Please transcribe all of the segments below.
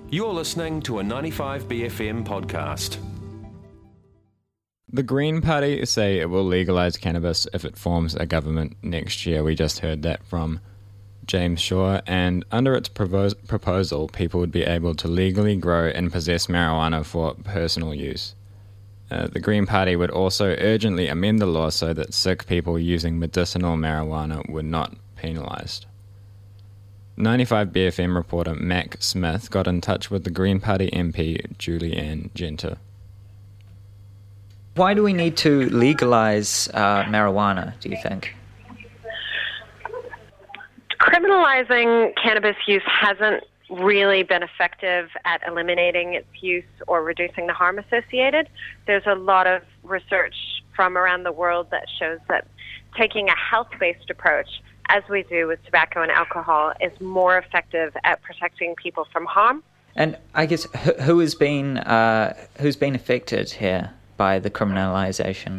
You're listening to a 95BFM podcast. The Green Party say it will legalise cannabis if it forms a government next year. We just heard that from James Shaw, and under its proposal, people would be able to legally grow and possess marijuana for personal use. The Green Party would also urgently amend the law so that sick people using medicinal marijuana were not penalised. 95BFM reporter Mac Smith got in touch with the Green Party MP Julie-Anne Genter. Why do we need to legalise marijuana, do you think? Criminalizing cannabis use hasn't really been effective at eliminating its use or reducing the harm associated. There's a lot of research from around the world that shows that taking a health-based approach, as we do with tobacco and alcohol, is more effective at protecting people from harm. And I guess who's been affected here by the criminalization?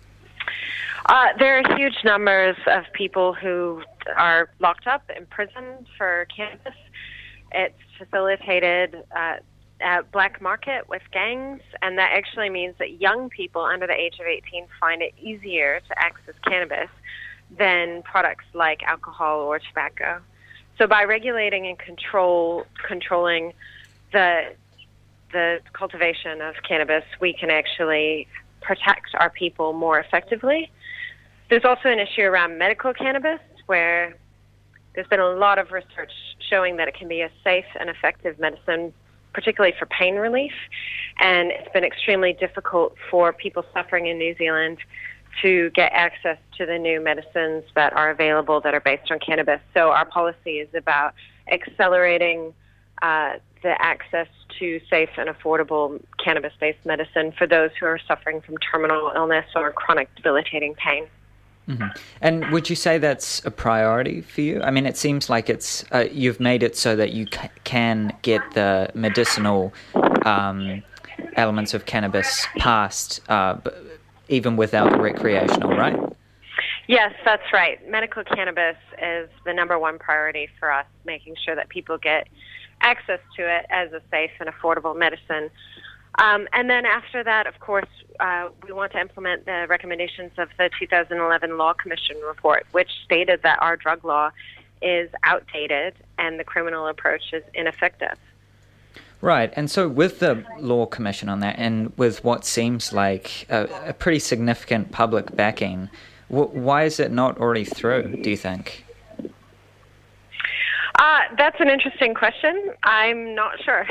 There are huge numbers of people who are locked up in prison for cannabis. It's facilitated a black market with gangs, and that actually means that young people under the age of 18 find it easier to access cannabis than products like alcohol or tobacco. So by regulating and controlling the cultivation of cannabis, we can actually protect our people more effectively. There's also an issue around medical cannabis, where there's been a lot of research showing that it can be a safe and effective medicine, particularly for pain relief. And it's been extremely difficult for people suffering in New Zealand to get access to the new medicines that are available that are based on cannabis. So our policy is about accelerating the access to safe and affordable cannabis-based medicine for those who are suffering from terminal illness or chronic debilitating pain. Mm-hmm. And would you say that's a priority for you? I mean, it seems like it's you've made it so that you can get the medicinal elements of cannabis passed, even without the recreational, right? Yes, that's right. Medical cannabis is the number one priority for us, making sure that people get access to it as a safe and affordable medicine. And then after that, of course, we want to implement the recommendations of the 2011 Law Commission report, which stated that our drug law is outdated and the criminal approach is ineffective. Right, and so with the Law Commission on that, and with what seems like a pretty significant public backing, why is it not already through, do you think? That's an interesting question. I'm not sure.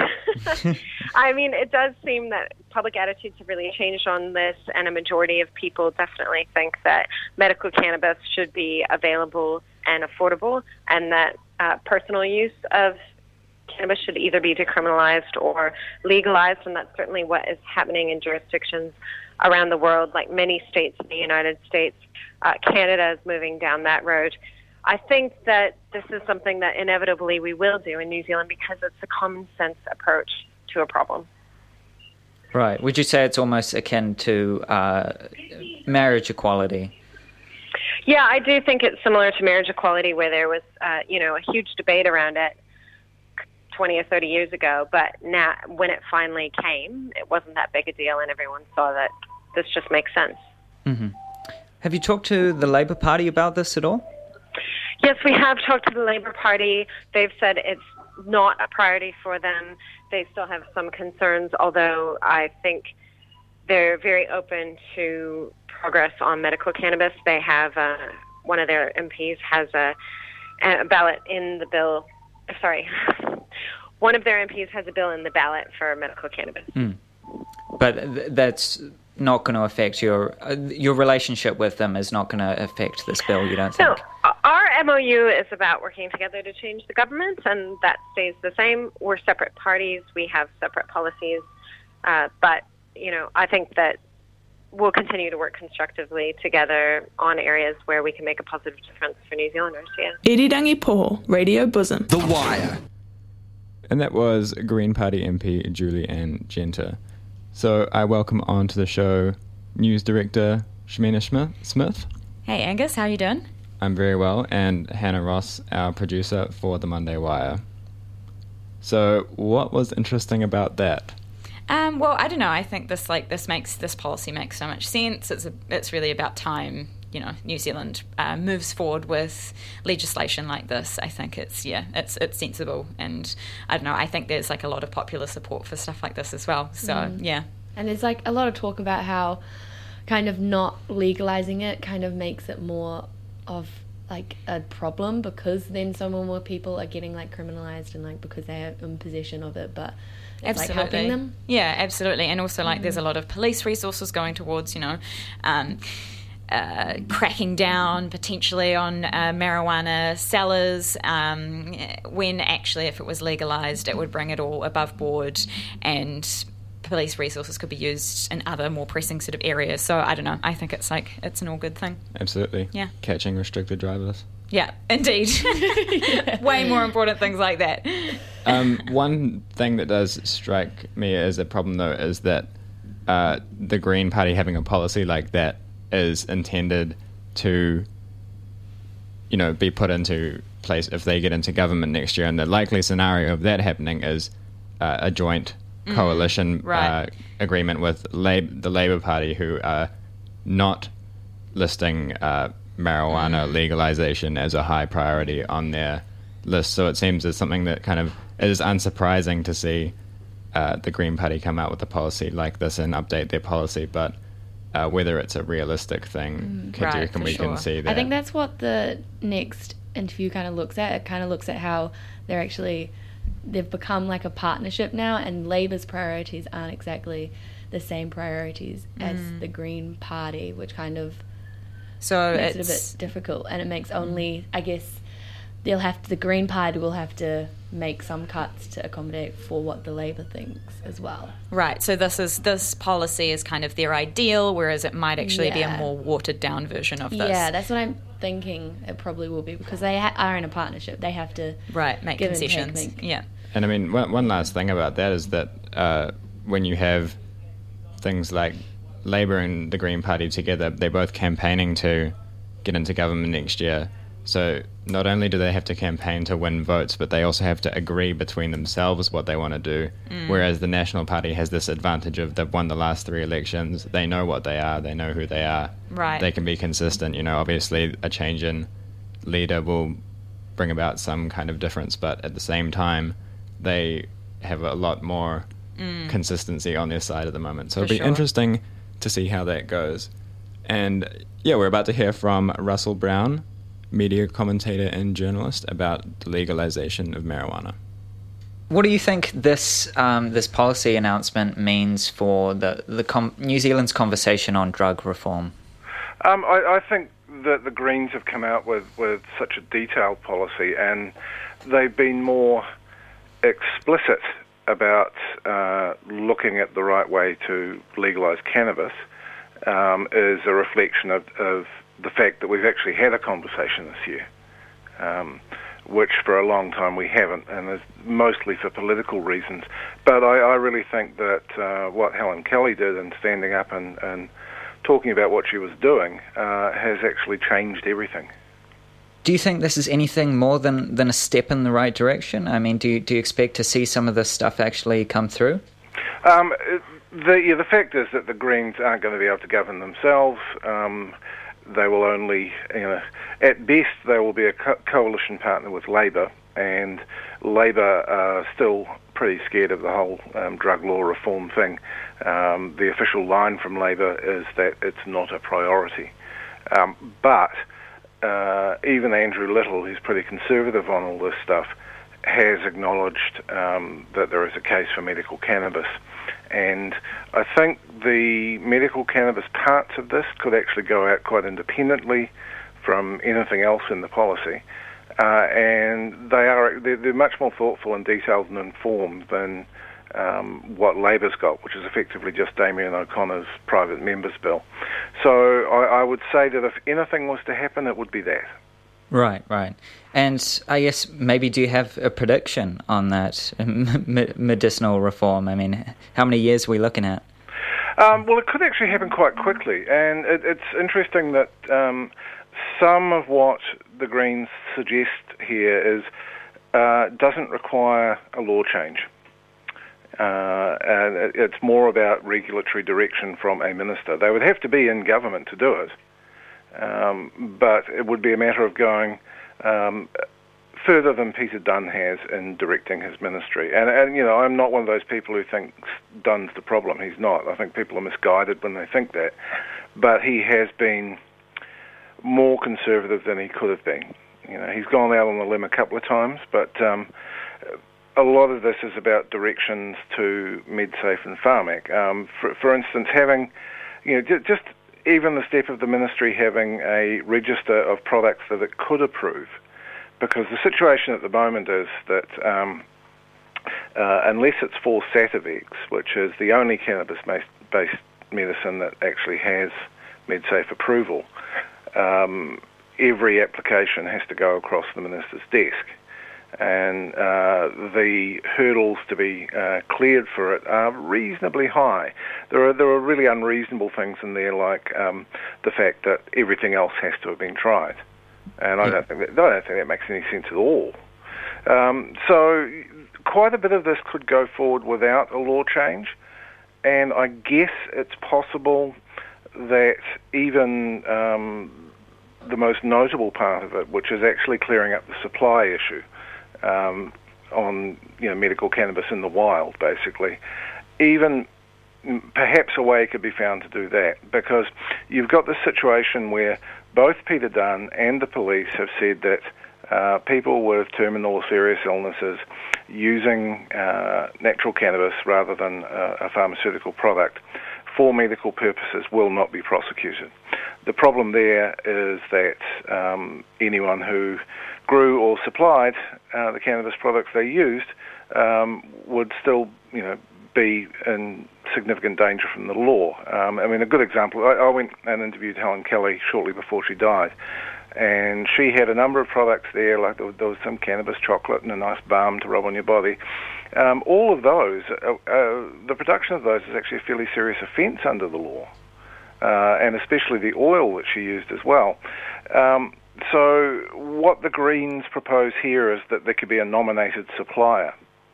I mean, it does seem that public attitudes have really changed on this, and a majority of people definitely think that medical cannabis should be available and affordable, and that personal use of cannabis should either be decriminalized or legalized, and that's certainly what is happening in jurisdictions around the world, like many states in the United States. Canada is moving down that road. I think that this is something that inevitably we will do in New Zealand because it's a common sense approach to a problem. Right. Would you say it's almost akin to marriage equality? Yeah, I do think it's similar to marriage equality, where there was, a huge debate around it 20 or 30 years ago. But now, when it finally came, it wasn't that big a deal, and everyone saw that this just makes sense. Mm-hmm. Have you talked to the Labour Party about this at all? Yes, we have talked to the Labour Party. They've said it's not a priority for them. They still have some concerns, although I think they're very open to progress on medical cannabis. They have one of their MPs has a ballot in the bill. Sorry, one of their MPs has a bill in the ballot for medical cannabis. Mm. But that's not going to affect your relationship with them is not going to affect this bill, you don't think? No, our MOU is about working together to change the government, and that stays the same. We're separate parties. We have separate policies. But, I think that we'll continue to work constructively together on areas where we can make a positive difference for New Zealanders, yeah. Irirangi Poho, Radio Bosom. The Wire. And that was Green Party MP Julie-Anne Genter. So I welcome on to the show News Director Shamina Smith. Hey Angus, how are you doing? I'm very well, and Hannah Ross, our producer for the Monday Wire. So what was interesting about that? Well, I don't know. I think this policy makes so much sense. It's really about time, New Zealand moves forward with legislation like this. I think it's sensible, and I don't know. I think there's a lot of popular support for stuff like this as well. So yeah, and there's a lot of talk about how kind of not legalizing it kind of makes it more of a problem, because then so many more people are getting criminalized and because they are in possession of it, but it's helping them. Yeah, absolutely. And also there's a lot of police resources going towards cracking down potentially on marijuana sellers, when actually if it was legalized it would bring it all above board, and police resources could be used in other more pressing sort of areas. So I don't know, I think it's it's an all good thing. Absolutely. Yeah. Catching restricted drivers. Yeah, indeed. Way more important things like that. One thing that does strike me as a problem, though, is that the Green Party having a policy like that is intended to, be put into place if they get into government next year. And the likely scenario of that happening is a joint coalition agreement with the Labour Party, who are not listing marijuana legalization as a high priority on their list. So it seems as something that kind of is unsurprising to see the Green Party come out with a policy like this and update their policy, but whether it's a realistic thing, do you reckon we can see that? I think that's what the next interview kind of looks at. It kind of looks at how they've become a partnership now, and Labour's priorities aren't exactly the same priorities as the Green Party, which kind of makes it a bit difficult, and it makes I guess the Green Party will have to make some cuts to accommodate for what the Labour thinks as well. Right, so this policy is kind of their ideal, whereas it might actually be a more watered down version of this. Yeah, that's what I'm thinking it probably will be, because they are in a partnership. They have to make concessions. Yeah. And I mean, one last thing about that is that when you have things like Labour and the Green Party together, they're both campaigning to get into government next year. So not only do they have to campaign to win votes, but they also have to agree between themselves what they want to do. Whereas the National Party has this advantage of they've won the last 3 elections. They know what they are. They know who they are. Right. They can be consistent. Obviously a change in leader will bring about some kind of difference, but at the same time, they have a lot more consistency on their side at the moment. So it'll be interesting to see how that goes. And yeah, we're about to hear from Russell Brown, media commentator and journalist, about the legalization of marijuana. What do you think this policy announcement means for the New Zealand's conversation on drug reform? I think that the Greens have come out with such a detailed policy, and they've been more explicit about looking at the right way to legalise cannabis, is a reflection of the fact that we've actually had a conversation this year, which for a long time we haven't, and it's mostly for political reasons. But I really think that what Helen Kelly did in standing up and talking about what she was doing has actually changed everything. Do you think this is anything more than a step in the right direction? I mean, do you expect to see some of this stuff actually come through? The fact is that the Greens aren't going to be able to govern themselves. They will only, at best, they will be a coalition partner with Labour, and Labour are still pretty scared of the whole drug law reform thing. The official line from Labour is that it's not a priority. But even Andrew Little, who's pretty conservative on all this stuff, has acknowledged that there is a case for medical cannabis. And I think the medical cannabis parts of this could actually go out quite independently from anything else in the policy. And they're much more thoughtful and detailed and informed than what Labour's got, which is effectively just Damien O'Connor's private members' bill. So I would say that if anything was to happen, it would be that. Right. And I guess maybe do you have a prediction on that medicinal reform? I mean, how many years are we looking at? Well, it could actually happen quite quickly, and it's interesting that some of what the Greens suggest here is doesn't require a law change. And it's more about regulatory direction from a minister. They would have to be in government to do it, but it would be a matter of going further than Peter Dunne has in directing his ministry. And I'm not one of those people who thinks Dunne's the problem. He's not. I think people are misguided when they think that. But he has been more conservative than he could have been. He's gone out on a limb a couple of times, but a lot of this is about directions to MedSafe and Pharmac. For instance, having, just even the step of the ministry having a register of products that it could approve, because the situation at the moment is that unless it's for Sativex, which is the only cannabis-based medicine that actually has MedSafe approval, every application has to go across the minister's desk. And the hurdles to be cleared for it are reasonably high. There are really unreasonable things in there, like the fact that everything else has to have been tried, and I don't think that makes any sense at all. So quite a bit of this could go forward without a law change, and I guess it's possible that even the most notable part of it, which is actually clearing up the supply issue, on medical cannabis in the wild, basically. Even perhaps a way could be found to do that, because you've got this situation where both Peter Dunne and the police have said that people with terminal or serious illnesses using natural cannabis rather than a pharmaceutical product for medical purposes will not be prosecuted. The problem there is that anyone who grew or supplied the cannabis products they used would still, be in significant danger from the law. A good example, I went and interviewed Helen Kelly shortly before she died, and she had a number of products there, like there was some cannabis chocolate and a nice balm to rub on your body. All of those, the production of those is actually a fairly serious offence under the law, and especially the oil that she used as well. So what the Greens propose here is that there could be a nominated supplier,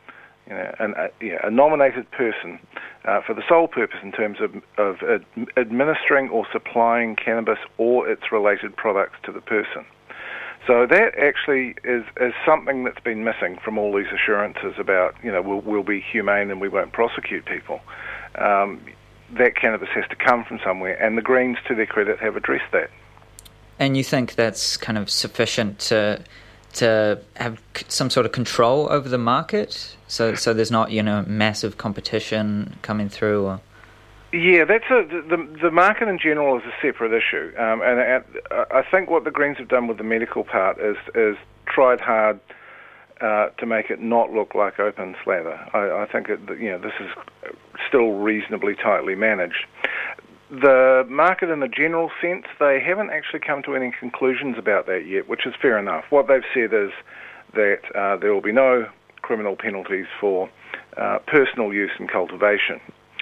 a nominated person for the sole purpose in terms of administering or supplying cannabis or its related products to the person. So that actually is something that's been missing from all these assurances about, we'll be humane and we won't prosecute people. That cannabis has to come from somewhere, and the Greens, to their credit, have addressed that. And you think that's kind of sufficient to have some sort of control over the market, so there's not massive competition coming through? Or? Yeah, that's the market in general is a separate issue, and I think what the Greens have done with the medical part is tried hard to make it not look like open slather. I think this is still reasonably tightly managed. The market in the general sense, they haven't actually come to any conclusions about that yet, which is fair enough. What they've said is that there will be no criminal penalties for personal use and cultivation,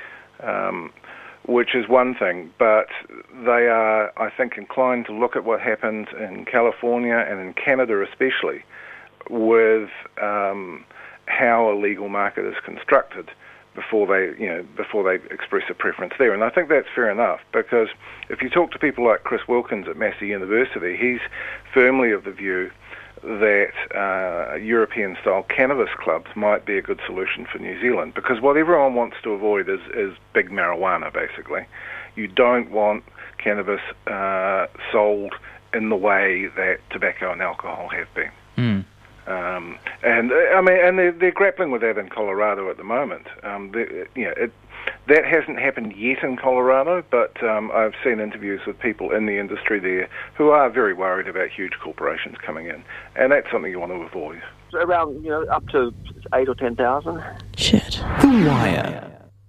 which is one thing, but they are, I think, inclined to look at what happened in California and in Canada especially with how a legal market is constructed before they express a preference there. And I think that's fair enough, because if you talk to people like Chris Wilkins at Massey University, he's firmly of the view that European-style cannabis clubs might be a good solution for New Zealand, because what everyone wants to avoid is big marijuana, basically. You don't want cannabis sold in the way that tobacco and alcohol have been. Mm. And they're grappling with that in Colorado at the moment. That hasn't happened yet in Colorado, but I've seen interviews with people in the industry there who are very worried about huge corporations coming in, and that's something you want to avoid. Around, up to 8,000 or 10,000. Shit. The Wire.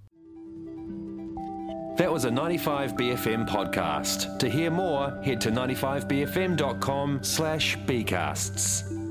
That was a 95BFM podcast. To hear more, head to 95bfm.com/bcasts.